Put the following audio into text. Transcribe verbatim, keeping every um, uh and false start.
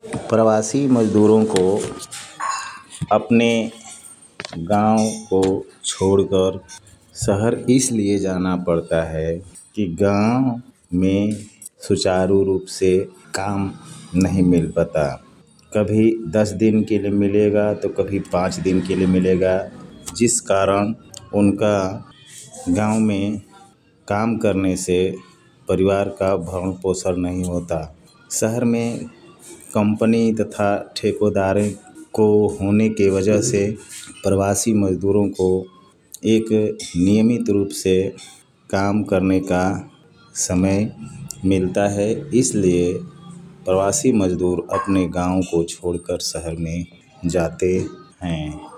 प्रवासी मज़दूरों को अपने गाँव को छोड़कर शहर इसलिए जाना पड़ता है कि गाँव में सुचारू रूप से काम नहीं मिल पाता। कभी दस दिन के लिए मिलेगा तो कभी पाँच दिन के लिए मिलेगा, जिस कारण उनका गाँव में काम करने से परिवार का भरण पोषण नहीं होता। शहर में कंपनी तथा ठेकेदारों को होने की वजह से प्रवासी मज़दूरों को एक नियमित रूप से काम करने का समय मिलता है, इसलिए प्रवासी मज़दूर अपने गाँव को छोड़कर शहर में जाते हैं।